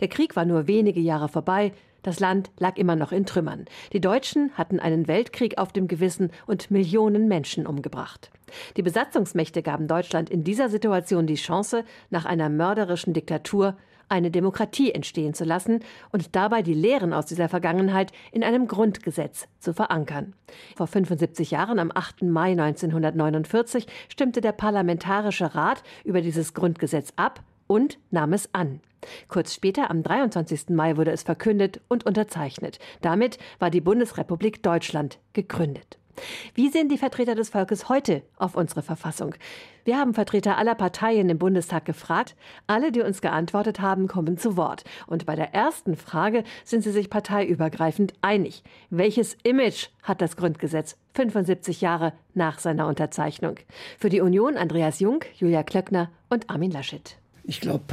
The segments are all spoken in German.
Der Krieg war nur wenige Jahre vorbei. Das Land lag immer noch in Trümmern. Die Deutschen hatten einen Weltkrieg auf dem Gewissen und Millionen Menschen umgebracht. Die Besatzungsmächte gaben Deutschland in dieser Situation die Chance, nach einer mörderischen Diktatur eine Demokratie entstehen zu lassen und dabei die Lehren aus dieser Vergangenheit in einem Grundgesetz zu verankern. Vor 75 Jahren, am 8. Mai 1949, stimmte der Parlamentarische Rat über dieses Grundgesetz ab und nahm es an. Kurz später, am 23. Mai, wurde es verkündet und unterzeichnet. Damit war die Bundesrepublik Deutschland gegründet. Wie sehen die Vertreter des Volkes heute auf unsere Verfassung? Wir haben Vertreter aller Parteien im Bundestag gefragt. Alle, die uns geantwortet haben, kommen zu Wort. Und bei der ersten Frage sind sie sich parteiübergreifend einig. Welches Image hat das Grundgesetz 75 Jahre nach seiner Unterzeichnung? Für die Union Andreas Jung, Julia Klöckner und Armin Laschet. Ich glaube,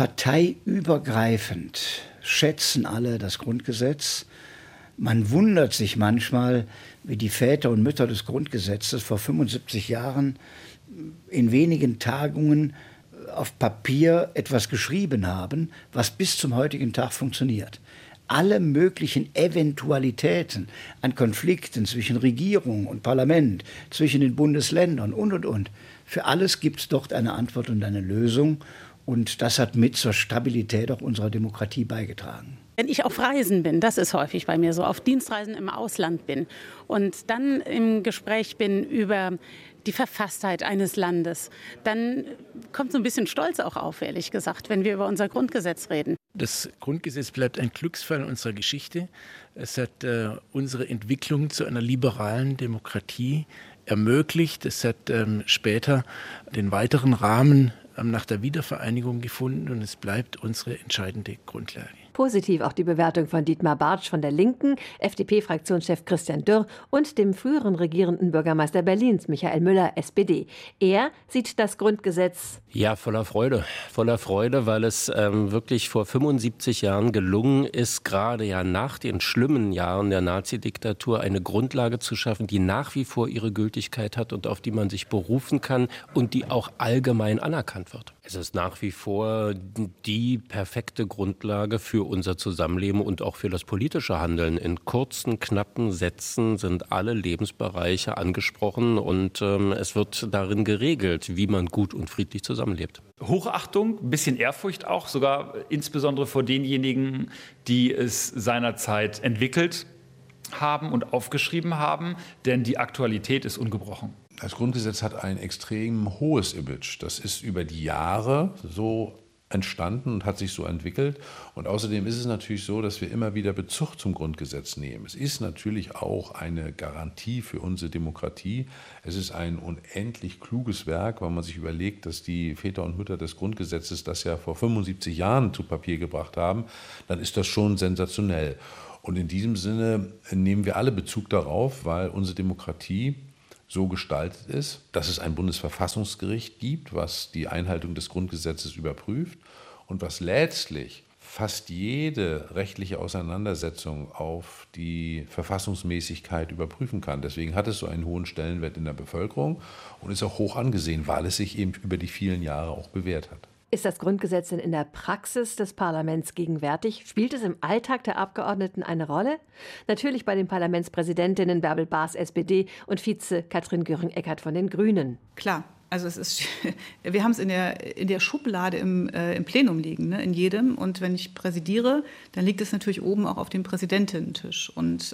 parteiübergreifend schätzen alle das Grundgesetz. Man wundert sich manchmal, wie die Väter und Mütter des Grundgesetzes vor 75 Jahren in wenigen Tagungen auf Papier etwas geschrieben haben, was bis zum heutigen Tag funktioniert. Alle möglichen Eventualitäten an Konflikten zwischen Regierung und Parlament, zwischen den Bundesländern und. Für alles gibt es dort eine Antwort und eine Lösung. Und das hat mit zur Stabilität auch unserer Demokratie beigetragen. Wenn ich auf Reisen bin, das ist häufig bei mir so, auf Dienstreisen im Ausland bin und dann im Gespräch bin über die Verfasstheit eines Landes, dann kommt so ein bisschen Stolz auch auf, ehrlich gesagt, wenn wir über unser Grundgesetz reden. Das Grundgesetz bleibt ein Glücksfall unserer Geschichte. Es hat unsere Entwicklung zu einer liberalen Demokratie ermöglicht. Es hat später den weiteren Rahmen nach der Wiedervereinigung gefunden und es bleibt unsere entscheidende Grundlage. Positiv auch die Bewertung von Dietmar Bartsch von der Linken, FDP-Fraktionschef Christian Dürr und dem früheren regierenden Bürgermeister Berlins, Michael Müller, SPD. Er sieht das Grundgesetz voller Freude, weil es wirklich vor 75 Jahren gelungen ist, gerade nach den schlimmen Jahren der Nazi-Diktatur eine Grundlage zu schaffen, die nach wie vor ihre Gültigkeit hat und auf die man sich berufen kann und die auch allgemein anerkannt wird. Es ist nach wie vor die perfekte Grundlage für unser Zusammenleben und auch für das politische Handeln. In kurzen, knappen Sätzen sind alle Lebensbereiche angesprochen und es wird darin geregelt, wie man gut und friedlich zusammenlebt. Hochachtung, ein bisschen Ehrfurcht auch, sogar insbesondere vor denjenigen, die es seinerzeit entwickelt haben und aufgeschrieben haben, denn die Aktualität ist ungebrochen. Das Grundgesetz hat ein extrem hohes Image. Das ist über die Jahre so entstanden und hat sich so entwickelt. Und außerdem ist es natürlich so, dass wir immer wieder Bezug zum Grundgesetz nehmen. Es ist natürlich auch eine Garantie für unsere Demokratie. Es ist ein unendlich kluges Werk, wenn man sich überlegt, dass die Väter und Mütter des Grundgesetzes das ja vor 75 Jahren zu Papier gebracht haben. Dann ist das schon sensationell. Und in diesem Sinne nehmen wir alle Bezug darauf, weil unsere Demokratie so gestaltet ist, dass es ein Bundesverfassungsgericht gibt, was die Einhaltung des Grundgesetzes überprüft und was letztlich fast jede rechtliche Auseinandersetzung auf die Verfassungsmäßigkeit überprüfen kann. Deswegen hat es so einen hohen Stellenwert in der Bevölkerung und ist auch hoch angesehen, weil es sich eben über die vielen Jahre auch bewährt hat. Ist das Grundgesetz denn in der Praxis des Parlaments gegenwärtig? Spielt es im Alltag der Abgeordneten eine Rolle? Natürlich bei den Parlamentspräsidentinnen Bärbel Baas, SPD, und Vize Katrin Göring-Eckardt von den Grünen. Klar. Also wir haben es in der Schublade im Plenum liegen, ne, in jedem. Und wenn ich präsidiere, dann liegt es natürlich oben auch auf dem Präsidentinnentisch. Und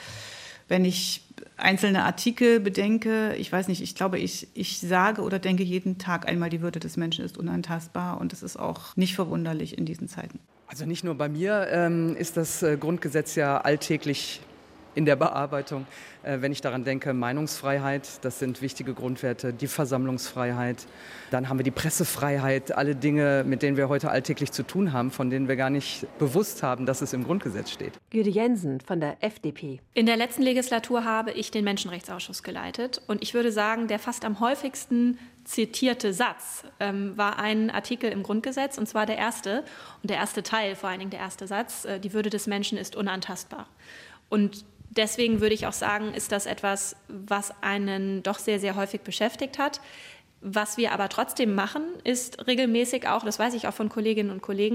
wenn ich einzelne Artikel bedenke, ich weiß nicht, ich glaube, ich sage oder denke jeden Tag einmal, die Würde des Menschen ist unantastbar. Und das ist auch nicht verwunderlich in diesen Zeiten. Also nicht nur bei mir ist das Grundgesetz ja alltäglich in der Bearbeitung. Wenn ich daran denke, Meinungsfreiheit, das sind wichtige Grundwerte, die Versammlungsfreiheit. Dann haben wir die Pressefreiheit, alle Dinge, mit denen wir heute alltäglich zu tun haben, von denen wir gar nicht bewusst haben, dass es im Grundgesetz steht. Jüde Jensen von der FDP. In der letzten Legislatur habe ich den Menschenrechtsausschuss geleitet. Und ich würde sagen, der fast am häufigsten zitierte Satz war ein Artikel im Grundgesetz, und zwar der erste. Und der erste Teil, vor allen Dingen der erste Satz, die Würde des Menschen ist unantastbar. Und deswegen würde ich auch sagen, ist das etwas, was einen doch sehr, sehr häufig beschäftigt hat. Was wir aber trotzdem machen, ist regelmäßig auch, das weiß ich auch von Kolleginnen und Kollegen,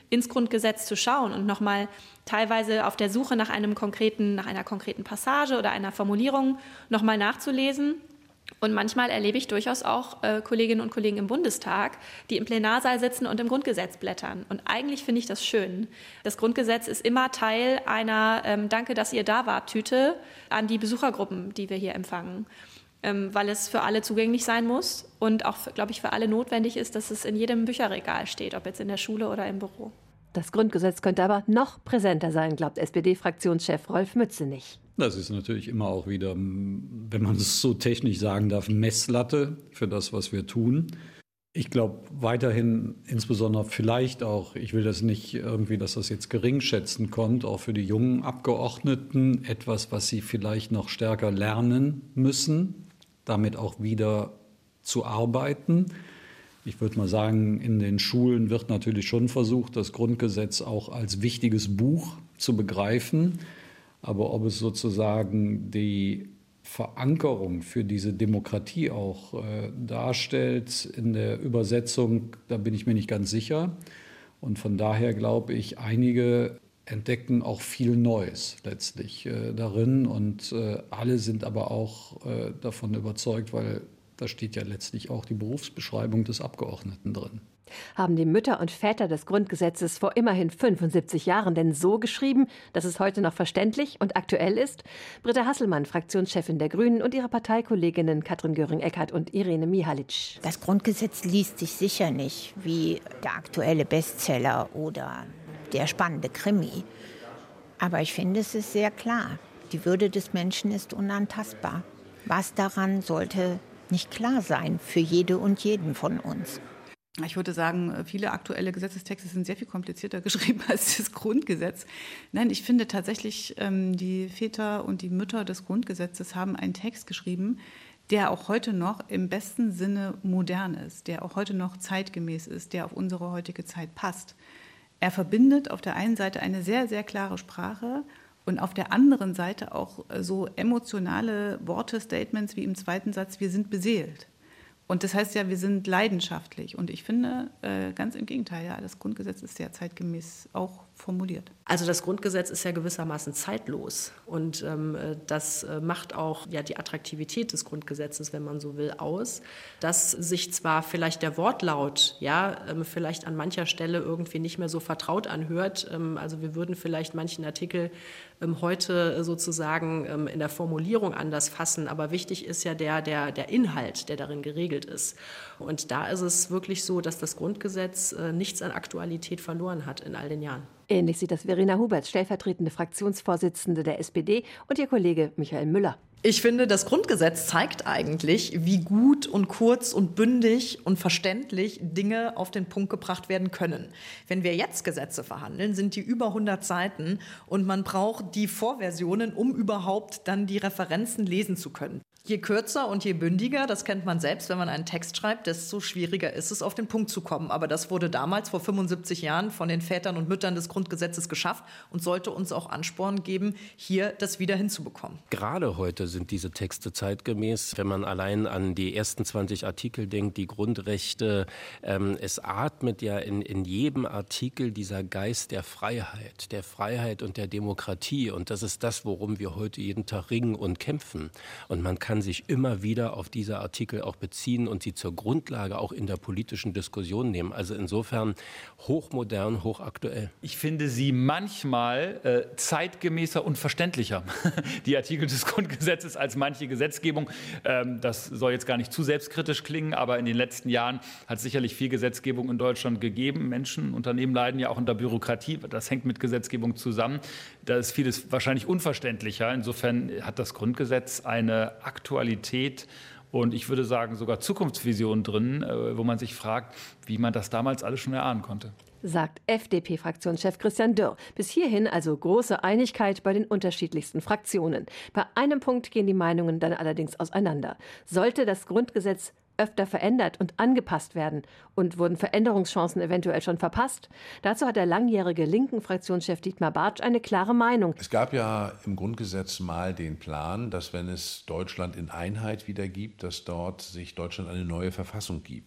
ins Grundgesetz zu schauen und nochmal teilweise auf der Suche nach einer konkreten Passage oder einer Formulierung nochmal nachzulesen. Und manchmal erlebe ich durchaus auch Kolleginnen und Kollegen im Bundestag, die im Plenarsaal sitzen und im Grundgesetz blättern. Und eigentlich finde ich das schön. Das Grundgesetz ist immer Teil einer Danke, dass ihr da wart Tüte an die Besuchergruppen, die wir hier empfangen. Weil es für alle zugänglich sein muss und auch, glaube ich, für alle notwendig ist, dass es in jedem Bücherregal steht, ob jetzt in der Schule oder im Büro. Das Grundgesetz könnte aber noch präsenter sein, glaubt SPD-Fraktionschef Rolf Mützenich. Das ist natürlich immer auch wieder, wenn man es so technisch sagen darf, Messlatte für das, was wir tun. Ich glaube weiterhin, insbesondere vielleicht auch, ich will das nicht irgendwie, dass das jetzt geringschätzend kommt, auch für die jungen Abgeordneten etwas, was sie vielleicht noch stärker lernen müssen, damit auch wieder zu arbeiten. Ich würde mal sagen, in den Schulen wird natürlich schon versucht, das Grundgesetz auch als wichtiges Buch zu begreifen. Aber ob es sozusagen die Verankerung für diese Demokratie auch darstellt in der Übersetzung, da bin ich mir nicht ganz sicher. Und von daher glaube ich, einige entdecken auch viel Neues letztlich darin. Und alle sind aber auch davon überzeugt, weil da steht ja letztlich auch die Berufsbeschreibung des Abgeordneten drin. Haben die Mütter und Väter des Grundgesetzes vor immerhin 75 Jahren denn so geschrieben, dass es heute noch verständlich und aktuell ist? Britta Hasselmann, Fraktionschefin der Grünen, und ihre Parteikolleginnen Katrin Göring-Eckardt und Irene Mihalic. Das Grundgesetz liest sich sicher nicht wie der aktuelle Bestseller oder der spannende Krimi. Aber ich finde, es ist sehr klar. Die Würde des Menschen ist unantastbar. Was daran sollte nicht klar sein für jede und jeden von uns? Ich würde sagen, viele aktuelle Gesetzestexte sind sehr viel komplizierter geschrieben als das Grundgesetz. Nein, ich finde tatsächlich, die Väter und die Mütter des Grundgesetzes haben einen Text geschrieben, der auch heute noch im besten Sinne modern ist, der auch heute noch zeitgemäß ist, der auf unsere heutige Zeit passt. Er verbindet auf der einen Seite eine sehr, sehr klare Sprache und auf der anderen Seite auch so emotionale Worte, Statements wie im zweiten Satz, wir sind beseelt. Und das heißt ja, wir sind leidenschaftlich. Und ich finde, ganz im Gegenteil, ja, das Grundgesetz ist sehr zeitgemäß auch formuliert. Also das Grundgesetz ist ja gewissermaßen zeitlos. Und das macht auch ja, die Attraktivität des Grundgesetzes, wenn man so will, aus. Dass sich zwar vielleicht der Wortlaut vielleicht an mancher Stelle irgendwie nicht mehr so vertraut anhört. Also wir würden vielleicht manchen Artikel heute sozusagen in der Formulierung anders fassen. Aber wichtig ist ja der Inhalt, der darin geregelt ist. Und da ist es wirklich so, dass das Grundgesetz nichts an Aktualität verloren hat in all den Jahren. Ähnlich sieht das Verena Huberts, stellvertretende Fraktionsvorsitzende der SPD, und ihr Kollege Michael Müller. Ich finde, das Grundgesetz zeigt eigentlich, wie gut und kurz und bündig und verständlich Dinge auf den Punkt gebracht werden können. Wenn wir jetzt Gesetze verhandeln, sind die über 100 Seiten und man braucht die Vorversionen, um überhaupt dann die Referenzen lesen zu können. Je kürzer und je bündiger, das kennt man selbst, wenn man einen Text schreibt, desto schwieriger ist es, auf den Punkt zu kommen. Aber das wurde damals vor 75 Jahren von den Vätern und Müttern des Grundgesetzes geschafft und sollte uns auch Ansporn geben, hier das wieder hinzubekommen. Gerade heute sind diese Texte zeitgemäß. Wenn man allein an die ersten 20 Artikel denkt, die Grundrechte, es atmet ja in jedem Artikel dieser Geist der Freiheit und der Demokratie. Und das ist das, worum wir heute jeden Tag ringen und kämpfen. Und man kann sich immer wieder auf diese Artikel auch beziehen und sie zur Grundlage auch in der politischen Diskussion nehmen. Also insofern hochmodern, hochaktuell. Ich finde sie manchmal zeitgemäßer und verständlicher, die Artikel des Grundgesetzes, als manche Gesetzgebung. Das soll jetzt gar nicht zu selbstkritisch klingen, aber in den letzten Jahren hat es sicherlich viel Gesetzgebung in Deutschland gegeben. Menschen, Unternehmen leiden ja auch unter Bürokratie. Das hängt mit Gesetzgebung zusammen. Da ist vieles wahrscheinlich unverständlicher. Insofern hat das Grundgesetz eine Aktualität und ich würde sagen sogar Zukunftsvision drin, wo man sich fragt, wie man das damals alles schon erahnen konnte. Sagt FDP-Fraktionschef Christian Dürr. Bis hierhin also große Einigkeit bei den unterschiedlichsten Fraktionen. Bei einem Punkt gehen die Meinungen dann allerdings auseinander. Sollte das Grundgesetz öfter verändert und angepasst werden? Und wurden Veränderungschancen eventuell schon verpasst? Dazu hat der langjährige linken Fraktionschef Dietmar Bartsch eine klare Meinung. Es gab ja im Grundgesetz mal den Plan, dass wenn es Deutschland in Einheit wieder gibt, dass dort sich Deutschland eine neue Verfassung gibt.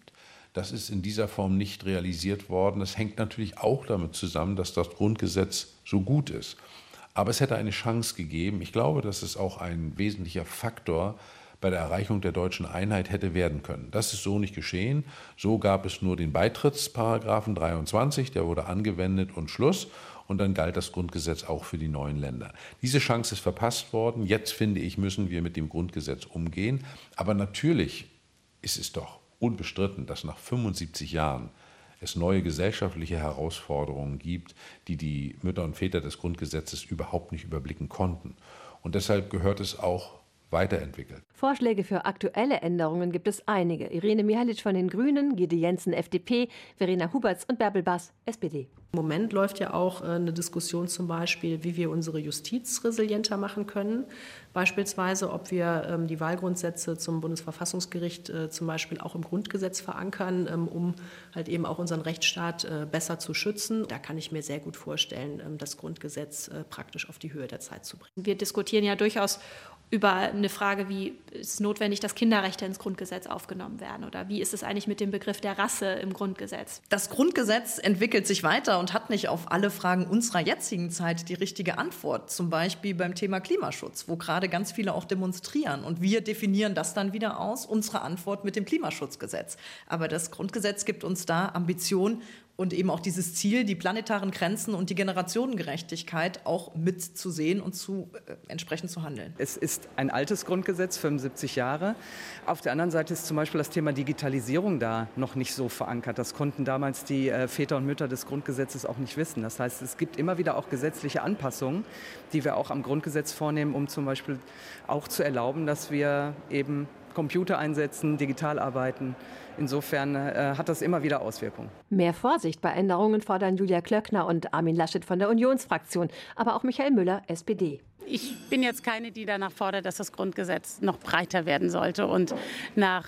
Das ist in dieser Form nicht realisiert worden. Das hängt natürlich auch damit zusammen, dass das Grundgesetz so gut ist. Aber es hätte eine Chance gegeben. Ich glaube, dass es auch ein wesentlicher Faktor bei der Erreichung der deutschen Einheit hätte werden können. Das ist so nicht geschehen. So gab es nur den Beitrittsparagraphen 23, der wurde angewendet und Schluss. Und dann galt das Grundgesetz auch für die neuen Länder. Diese Chance ist verpasst worden. Jetzt, finde ich, müssen wir mit dem Grundgesetz umgehen. Aber natürlich ist es doch unbestritten, dass nach 75 Jahren es neue gesellschaftliche Herausforderungen gibt, die die Mütter und Väter des Grundgesetzes überhaupt nicht überblicken konnten. Und deshalb gehört es auch weiterentwickelt. Vorschläge für aktuelle Änderungen gibt es einige. Irene Mihalic von den Grünen, Gide Jensen, FDP, Verena Huberts und Bärbel Baas, SPD. Im Moment läuft ja auch eine Diskussion zum Beispiel, wie wir unsere Justiz resilienter machen können. Beispielsweise, ob wir die Wahlgrundsätze zum Bundesverfassungsgericht zum Beispiel auch im Grundgesetz verankern, um halt eben auch unseren Rechtsstaat besser zu schützen. Da kann ich mir sehr gut vorstellen, das Grundgesetz praktisch auf die Höhe der Zeit zu bringen. Wir diskutieren ja durchaus über eine Frage, wie ist es notwendig, dass Kinderrechte ins Grundgesetz aufgenommen werden? Oder wie ist es eigentlich mit dem Begriff der Rasse im Grundgesetz? Das Grundgesetz entwickelt sich weiter und hat nicht auf alle Fragen unserer jetzigen Zeit die richtige Antwort. Zum Beispiel beim Thema Klimaschutz, wo gerade ganz viele auch demonstrieren. Und wir definieren das dann wieder aus, unsere Antwort mit dem Klimaschutzgesetz. Aber das Grundgesetz gibt uns da Ambition und eben auch dieses Ziel, die planetaren Grenzen und die Generationengerechtigkeit auch mitzusehen und entsprechend zu handeln. Es ist ein altes Grundgesetz, 75 Jahre. Auf der anderen Seite ist zum Beispiel das Thema Digitalisierung da noch nicht so verankert. Das konnten damals die Väter und Mütter des Grundgesetzes auch nicht wissen. Das heißt, es gibt immer wieder auch gesetzliche Anpassungen, die wir auch am Grundgesetz vornehmen, um zum Beispiel auch zu erlauben, dass wir eben Computer einsetzen, digital arbeiten. Insofern hat das immer wieder Auswirkungen. Mehr Vorsicht bei Änderungen fordern Julia Klöckner und Armin Laschet von der Unionsfraktion, aber auch Michael Müller, SPD. Ich bin jetzt keine, die danach fordert, dass das Grundgesetz noch breiter werden sollte und nach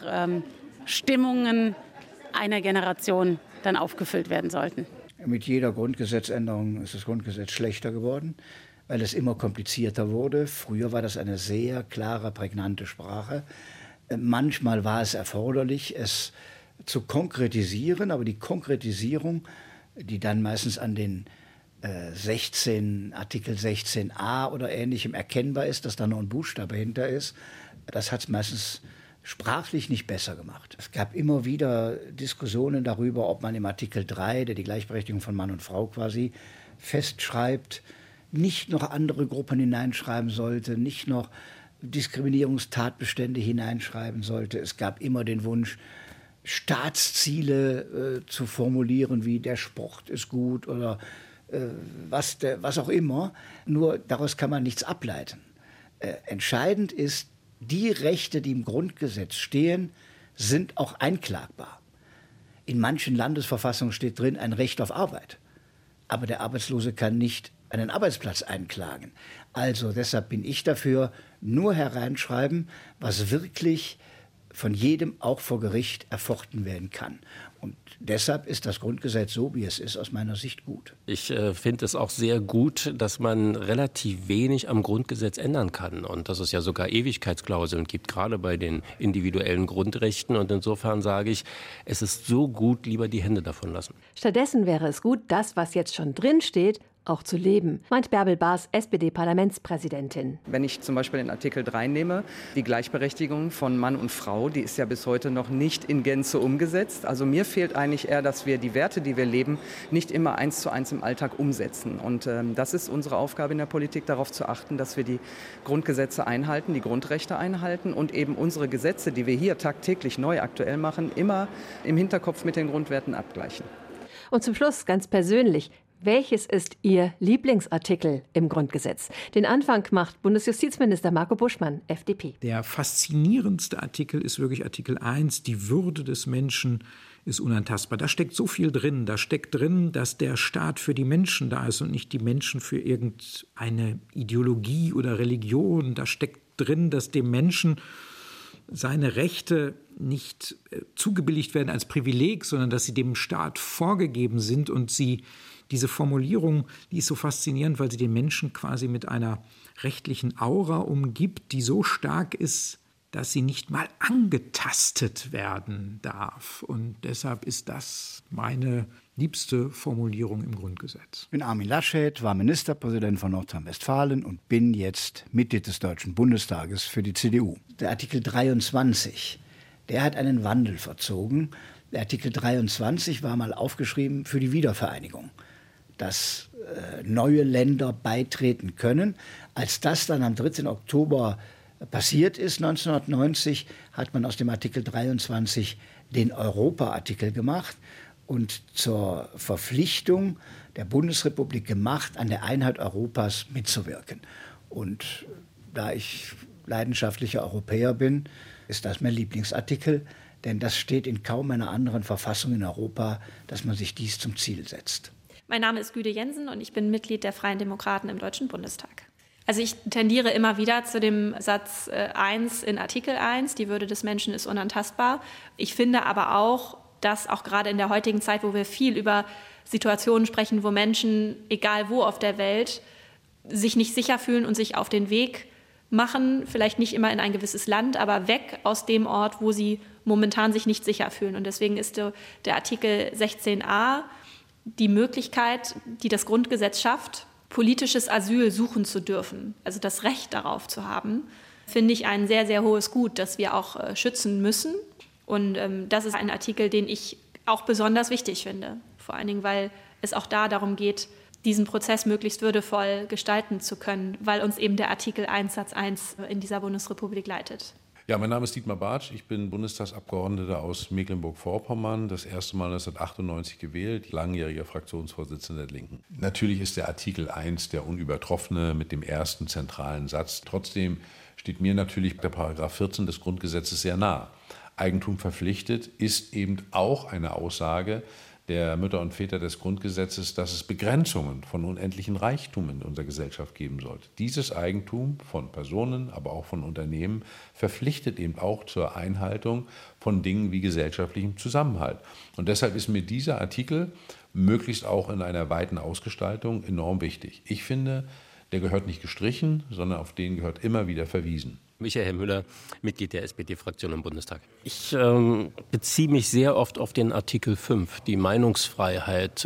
Stimmungen einer Generation dann aufgefüllt werden sollten. Mit jeder Grundgesetzänderung ist das Grundgesetz schlechter geworden, weil es immer komplizierter wurde. Früher war das eine sehr klare, prägnante Sprache. Manchmal war es erforderlich, es zu konkretisieren, aber die Konkretisierung, die dann meistens an den Artikel 16a oder Ähnlichem erkennbar ist, dass da noch ein Buchstabe hinter ist, das hat es meistens sprachlich nicht besser gemacht. Es gab immer wieder Diskussionen darüber, ob man im Artikel 3, der die Gleichberechtigung von Mann und Frau quasi festschreibt, nicht noch andere Gruppen hineinschreiben sollte, nicht noch Diskriminierungstatbestände hineinschreiben sollte. Es gab immer den Wunsch, Staatsziele zu formulieren, wie der Sport ist gut oder was auch immer. Nur daraus kann man nichts ableiten. Entscheidend ist, die Rechte, die im Grundgesetz stehen, sind auch einklagbar. In manchen Landesverfassungen steht drin ein Recht auf Arbeit. Aber der Arbeitslose kann nicht einen Arbeitsplatz einklagen. Also deshalb bin ich dafür, nur hereinschreiben, was wirklich von jedem auch vor Gericht erfochten werden kann. Und deshalb ist das Grundgesetz so, wie es ist, aus meiner Sicht gut. Ich finde es auch sehr gut, dass man relativ wenig am Grundgesetz ändern kann und dass es ja sogar Ewigkeitsklauseln gibt, gerade bei den individuellen Grundrechten. Und insofern sage ich, es ist so gut, lieber die Hände davon lassen. Stattdessen wäre es gut, das, was jetzt schon drin steht, auch zu leben, meint Bärbel Baas, SPD-Parlamentspräsidentin. Wenn ich zum Beispiel den Artikel 3 nehme, die Gleichberechtigung von Mann und Frau, die ist ja bis heute noch nicht in Gänze umgesetzt. Also mir fehlt eigentlich eher, dass wir die Werte, die wir leben, nicht immer 1:1 im Alltag umsetzen. Und das ist unsere Aufgabe in der Politik, darauf zu achten, dass wir die Grundgesetze einhalten, die Grundrechte einhalten und eben unsere Gesetze, die wir hier tagtäglich neu aktuell machen, immer im Hinterkopf mit den Grundwerten abgleichen. Und zum Schluss ganz persönlich: Welches ist Ihr Lieblingsartikel im Grundgesetz? Den Anfang macht Bundesjustizminister Marco Buschmann, FDP. Der faszinierendste Artikel ist wirklich Artikel 1. Die Würde des Menschen ist unantastbar. Da steckt so viel drin. Da steckt drin, dass der Staat für die Menschen da ist und nicht die Menschen für irgendeine Ideologie oder Religion. Da steckt drin, dass dem Menschen seine Rechte nicht zugebilligt werden als Privileg, sondern dass sie dem Staat vorgegeben sind. Und diese Formulierung, die ist so faszinierend, weil sie den Menschen quasi mit einer rechtlichen Aura umgibt, die so stark ist, dass sie nicht mal angetastet werden darf. Und deshalb ist das meine liebste Formulierung im Grundgesetz. Ich bin Armin Laschet, war Ministerpräsident von Nordrhein-Westfalen und bin jetzt Mitglied des Deutschen Bundestages für die CDU. Der Artikel 23, der hat einen Wandel verzogen. Der Artikel 23 war mal aufgeschrieben für die Wiedervereinigung, dass neue Länder beitreten können. Als das dann am 3. Oktober passiert ist, 1990, hat man aus dem Artikel 23 den Europa-Artikel gemacht und zur Verpflichtung der Bundesrepublik gemacht, an der Einheit Europas mitzuwirken. Und da ich leidenschaftlicher Europäer bin, ist das mein Lieblingsartikel, denn das steht in kaum einer anderen Verfassung in Europa, dass man sich dies zum Ziel setzt. Mein Name ist Güde Jensen und ich bin Mitglied der Freien Demokraten im Deutschen Bundestag. Also ich tendiere immer wieder zu dem Satz 1 in Artikel 1, die Würde des Menschen ist unantastbar. Ich finde aber auch, dass auch gerade in der heutigen Zeit, wo wir viel über Situationen sprechen, wo Menschen, egal wo auf der Welt, sich nicht sicher fühlen und sich auf den Weg machen, vielleicht nicht immer in ein gewisses Land, aber weg aus dem Ort, wo sie momentan sich nicht sicher fühlen. Und deswegen ist der Artikel 16a die Möglichkeit, die das Grundgesetz schafft, politisches Asyl suchen zu dürfen, also das Recht darauf zu haben, finde ich ein sehr, sehr hohes Gut, das wir auch schützen müssen. Und das ist ein Artikel, den ich auch besonders wichtig finde, vor allen Dingen, weil es auch da darum geht, diesen Prozess möglichst würdevoll gestalten zu können, weil uns eben der Artikel 1 Satz 1 in dieser Bundesrepublik leitet. Ja, mein Name ist Dietmar Bartsch. Ich bin Bundestagsabgeordneter aus Mecklenburg-Vorpommern, das erste Mal 1998 gewählt, langjähriger Fraktionsvorsitzender der Linken. Natürlich ist der Artikel 1 der unübertroffene mit dem ersten zentralen Satz. Trotzdem steht mir natürlich der Paragraph 14 des Grundgesetzes sehr nah. Eigentum verpflichtet ist eben auch eine Aussage der Mütter und Väter des Grundgesetzes, dass es Begrenzungen von unendlichen Reichtum in unserer Gesellschaft geben sollte. Dieses Eigentum von Personen, aber auch von Unternehmen verpflichtet eben auch zur Einhaltung von Dingen wie gesellschaftlichem Zusammenhalt. Und deshalb ist mir dieser Artikel möglichst auch in einer weiten Ausgestaltung enorm wichtig. Ich finde, der gehört nicht gestrichen, sondern auf den gehört immer wieder verwiesen. Michael Müller, Mitglied der SPD-Fraktion im Bundestag. Ich beziehe mich sehr oft auf den Artikel 5, die Meinungsfreiheit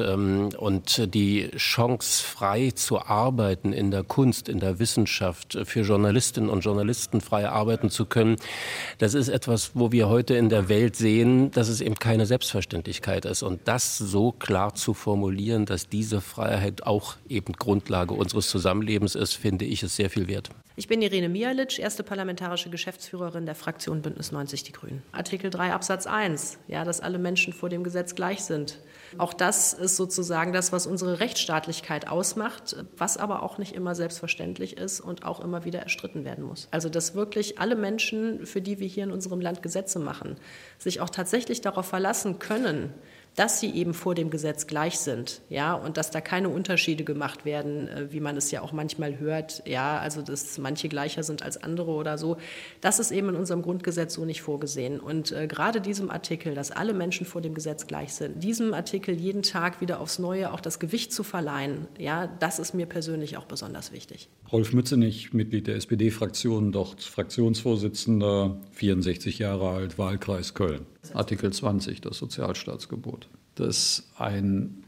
und die Chance, frei zu arbeiten in der Kunst, in der Wissenschaft, für Journalistinnen und Journalisten frei arbeiten zu können. Das ist etwas, wo wir heute in der Welt sehen, dass es eben keine Selbstverständlichkeit ist. Und das so klar zu formulieren, dass diese Freiheit auch eben Grundlage unseres Zusammenlebens ist, finde ich, ist sehr viel wert. Ich bin Irene Mialic, erste parlamentarische Geschäftsführerin der Fraktion Bündnis 90 Die Grünen. Artikel 3 Absatz 1, ja, dass alle Menschen vor dem Gesetz gleich sind. Auch das ist sozusagen das, was unsere Rechtsstaatlichkeit ausmacht, was aber auch nicht immer selbstverständlich ist und auch immer wieder erstritten werden muss. Also dass wirklich alle Menschen, für die wir hier in unserem Land Gesetze machen, sich auch tatsächlich darauf verlassen können, dass sie eben vor dem Gesetz gleich sind, ja, und dass da keine Unterschiede gemacht werden, wie man es ja auch manchmal hört, ja, also dass manche gleicher sind als andere oder so. Das ist eben in unserem Grundgesetz so nicht vorgesehen. Und gerade diesem Artikel, dass alle Menschen vor dem Gesetz gleich sind, diesem Artikel jeden Tag wieder aufs Neue auch das Gewicht zu verleihen, ja, das ist mir persönlich auch besonders wichtig. Rolf Mützenich, Mitglied der SPD-Fraktion, dort Fraktionsvorsitzender, 64 Jahre alt, Wahlkreis Köln. Artikel 20, das Sozialstaatsgebot. Dass ein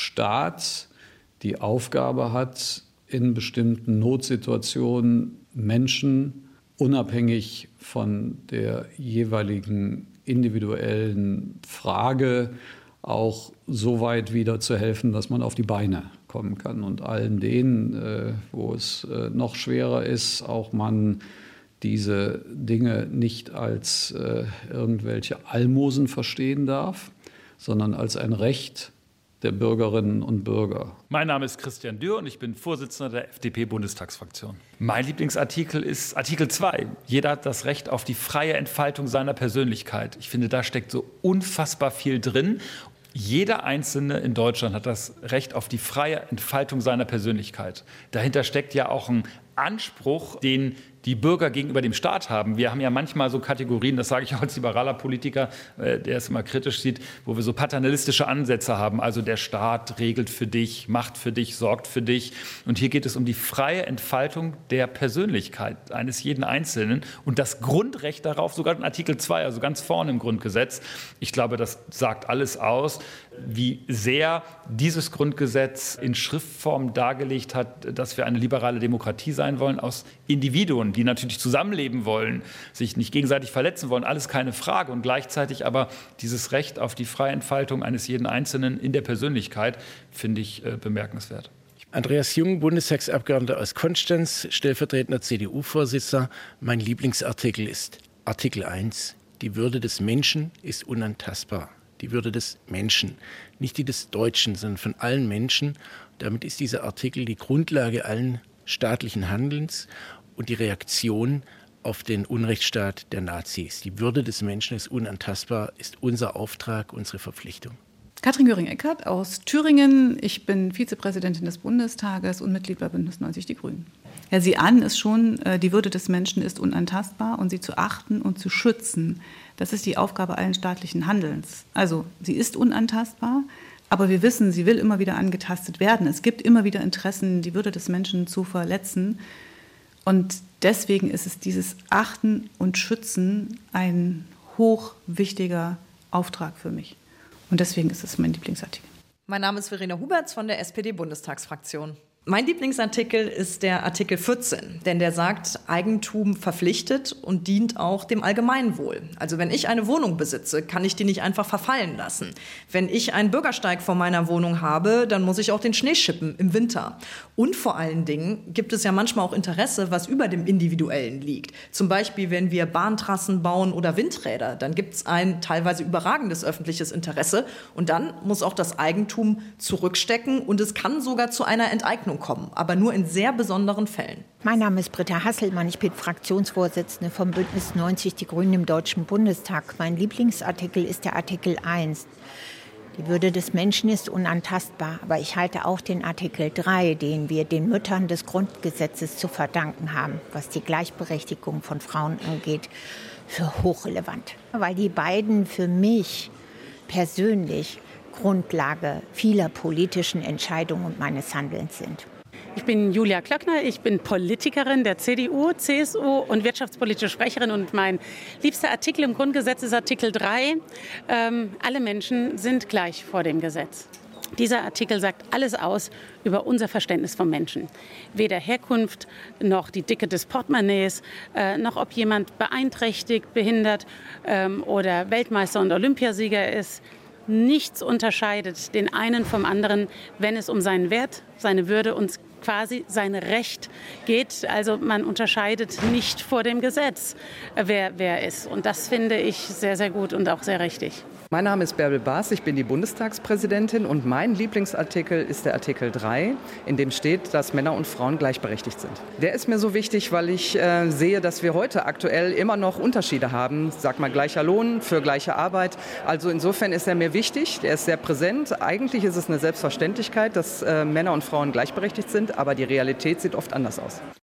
Staat die Aufgabe hat, in bestimmten Notsituationen Menschen unabhängig von der jeweiligen individuellen Frage auch so weit wieder zu helfen, dass man auf die Beine kommen kann. Und allen denen, wo es noch schwerer ist, auch man diese Dinge nicht als irgendwelche Almosen verstehen darf, sondern als ein Recht der Bürgerinnen und Bürger. Mein Name ist Christian Dürr und ich bin Vorsitzender der FDP-Bundestagsfraktion. Mein Lieblingsartikel ist Artikel 2. Jeder hat das Recht auf die freie Entfaltung seiner Persönlichkeit. Ich finde, da steckt so unfassbar viel drin. Jeder Einzelne in Deutschland hat das Recht auf die freie Entfaltung seiner Persönlichkeit. Dahinter steckt ja auch ein Anspruch, den die Bürger gegenüber dem Staat haben. Wir haben ja manchmal so Kategorien, das sage ich auch als liberaler Politiker, der es immer kritisch sieht, wo wir so paternalistische Ansätze haben. Also der Staat regelt für dich, macht für dich, sorgt für dich. Und hier geht es um die freie Entfaltung der Persönlichkeit eines jeden Einzelnen und das Grundrecht darauf, sogar in Artikel 2, also ganz vorne im Grundgesetz. Ich glaube, das sagt alles aus, wie sehr dieses Grundgesetz in Schriftform dargelegt hat, dass wir eine liberale Demokratie sein wollen, aus Individuen, die natürlich zusammenleben wollen, sich nicht gegenseitig verletzen wollen, alles keine Frage. Und gleichzeitig aber dieses Recht auf die freie Entfaltung eines jeden Einzelnen in der Persönlichkeit, finde ich bemerkenswert. Andreas Jung, Bundestagsabgeordneter aus Konstanz, stellvertretender CDU-Vorsitzender. Mein Lieblingsartikel ist Artikel 1. Die Würde des Menschen ist unantastbar. Die Würde des Menschen, nicht die des Deutschen, sondern von allen Menschen. Damit ist dieser Artikel die Grundlage allen staatlichen Handelns und die Reaktion auf den Unrechtsstaat der Nazis. Die Würde des Menschen ist unantastbar, ist unser Auftrag, unsere Verpflichtung. Katrin Göring-Eckardt aus Thüringen. Ich bin Vizepräsidentin des Bundestages und Mitglied bei Bündnis 90 Die Grünen. Ja, Sie ahnen es schon, die Würde des Menschen ist unantastbar und sie zu achten und zu schützen, das ist die Aufgabe allen staatlichen Handelns. Also sie ist unantastbar, aber wir wissen, sie will immer wieder angetastet werden. Es gibt immer wieder Interessen, die Würde des Menschen zu verletzen. Und deswegen ist es dieses Achten und Schützen ein hochwichtiger Auftrag für mich. Und deswegen ist es mein Lieblingsartikel. Mein Name ist Verena Huberts von der SPD-Bundestagsfraktion. Mein Lieblingsartikel ist der Artikel 14, denn der sagt, Eigentum verpflichtet und dient auch dem Allgemeinwohl. Also wenn ich eine Wohnung besitze, kann ich die nicht einfach verfallen lassen. Wenn ich einen Bürgersteig vor meiner Wohnung habe, dann muss ich auch den Schnee schippen im Winter. Und vor allen Dingen gibt es ja manchmal auch Interesse, was über dem Individuellen liegt. Zum Beispiel, wenn wir Bahntrassen bauen oder Windräder, dann gibt es ein teilweise überragendes öffentliches Interesse und dann muss auch das Eigentum zurückstecken und es kann sogar zu einer Enteignung kommen, aber nur in sehr besonderen Fällen. Mein Name ist Britta Hasselmann, ich bin Fraktionsvorsitzende vom Bündnis 90 Die Grünen im Deutschen Bundestag. Mein Lieblingsartikel ist der Artikel 1. Die Würde des Menschen ist unantastbar, aber ich halte auch den Artikel 3, den wir den Müttern des Grundgesetzes zu verdanken haben, was die Gleichberechtigung von Frauen angeht, für hochrelevant. Weil die beiden für mich persönlich Grundlage vieler politischen Entscheidungen und meines Handelns sind. Ich bin Julia Klöckner, ich bin Politikerin der CDU, CSU und wirtschaftspolitische Sprecherin. Und mein liebster Artikel im Grundgesetz ist Artikel 3. Alle Menschen sind gleich vor dem Gesetz. Dieser Artikel sagt alles aus über unser Verständnis vom Menschen. Weder Herkunft noch die Dicke des Portemonnaies, noch ob jemand beeinträchtigt, behindert oder Weltmeister und Olympiasieger ist. Nichts unterscheidet den einen vom anderen, wenn es um seinen Wert, seine Würde und quasi sein Recht geht. Also man unterscheidet nicht vor dem Gesetz, wer ist. Und das finde ich sehr, sehr gut und auch sehr richtig. Mein Name ist Bärbel Baas, ich bin die Bundestagspräsidentin und mein Lieblingsartikel ist der Artikel 3, in dem steht, dass Männer und Frauen gleichberechtigt sind. Der ist mir so wichtig, weil ich sehe, dass wir heute aktuell immer noch Unterschiede haben. Sag mal, gleicher Lohn für gleiche Arbeit. Also insofern ist er mir wichtig, der ist sehr präsent. Eigentlich ist es eine Selbstverständlichkeit, dass Männer und Frauen gleichberechtigt sind, aber die Realität sieht oft anders aus.